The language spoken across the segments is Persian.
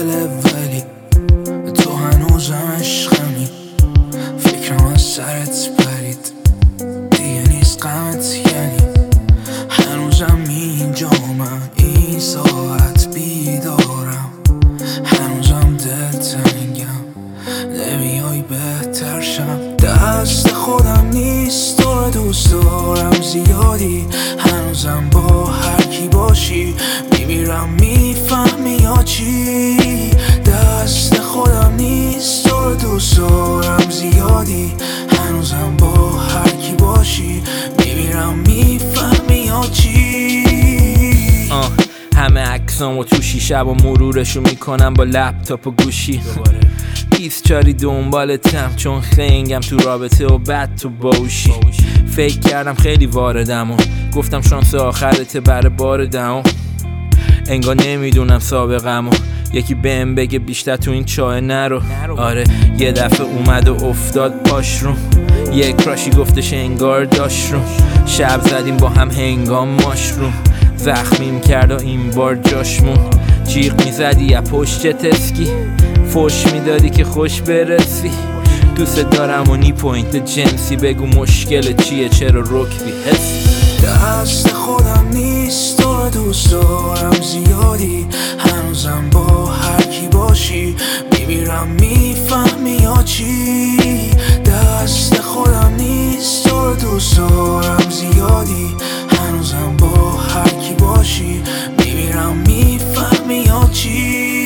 دل ولی تو هنوزم عشقمی، فکرم از سرت پرید دیگه نیست غمت، یعنی هنوزم اینجامم، این ساعت بیدارم، هنوزم دلتنگم، نمیای بهتر شم. دست خودم نیست تو رو دوست دارم زیادی، هنوزم با هر کی باشی میمیرم، میفهمی یا چی؟ دست خودم نیست تو رو دوست دارم زیادی، هنوزم با هر کی باشی میمیرم، میفهمی یا چی؟ همه عکسامو تو شیشه و مرورشو میکنم با لپتاپ و گوشی، 24 دنبالتم چون خنگم تو رابطه و بد تو باوشی. فکر کردم خیلی واردم و گفتم شانس آخرته بر بار دهم، انگار نمیدونم سابقم و یکی بهم بگه بیشتر تو این چاه نرو. آره یه دفعه اومد و افتاد پاش رو، یه کراشی گفتش انگار داشت رو، شب زدیم با هم هنگام ماشروم، زخمیم کرد و این بار جاشمون، جیغ میزدی یا پشت تسکی، فوش میدادی که خوش برسی، دوست دارم و نی پوینت جنسی، بگو مشکل چیه چرا رکبی حسی؟ دست خودم نیست تو رو دوست دارم زیادی، هنوزم با هر کی باشی میمیرم، میفهمی یا چی؟ دست خودم نیست تو رو دوست دارم زیادی، هنوزم با هر کی باشی میمیرم، میفهمی یا چی؟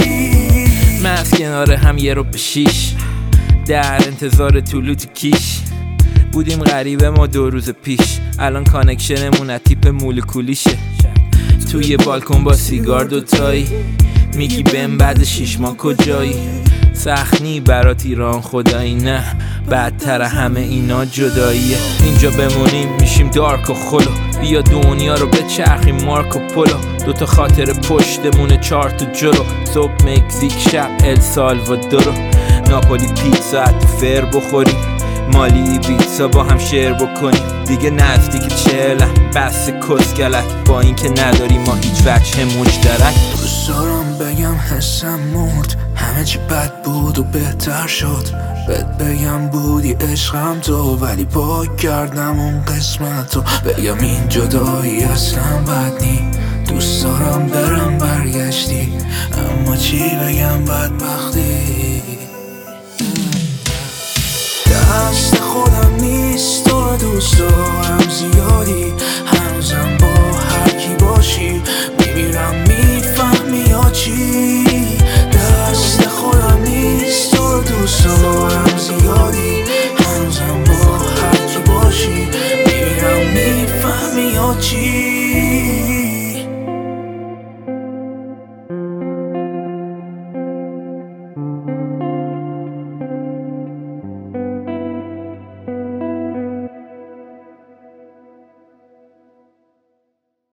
من کنار هم یه رو به 6 در انتظار طلوع تو کیش بودیم، غریبه ما 2 روز پیش، الان کانکشنمون از تیپ مولکولیشه، توی بالکن با سیگار دوتایی، میگی بهم بعد 6 ماه کجایی؟ سخنی برات ایران خدایی نه، بدتر همه اینا جداییه، اینجا بمونیم میشیم دارک و خلو، بیا دنیا رو بچرخیم مارکو پولو، 2 خاطر پشتمونه 4 تا جلو، صبح مکزیک شب السالوادورو، ناپولی پیتزا تو فر بخوریم، مالی بیتزا با هم شیر بکنیم، دیگه نزدیک 40 بس کسگلک، با این که نداریم ما هیچ وجه مشترک. دوست دارم بگم حسم مرد، همه چی بد بود و بهتر شد، بهت بگم بودی عشقم تو، ولی پاک کردم اون قسمت رو، بگم این جدایی اصلا بد نی، دوست دارم برم برگشتی، اما چی بگم بدبختی؟ دست خودم نیست تو رو دوست دارم زیادی، هنوزم با هر کی باشی میمیرم، میفهمی یا چی؟ دست خودم نیست تو رو دوست دارم زیادی، هنوزم با هر کی باشی میمیرم، میفهمی یا چی؟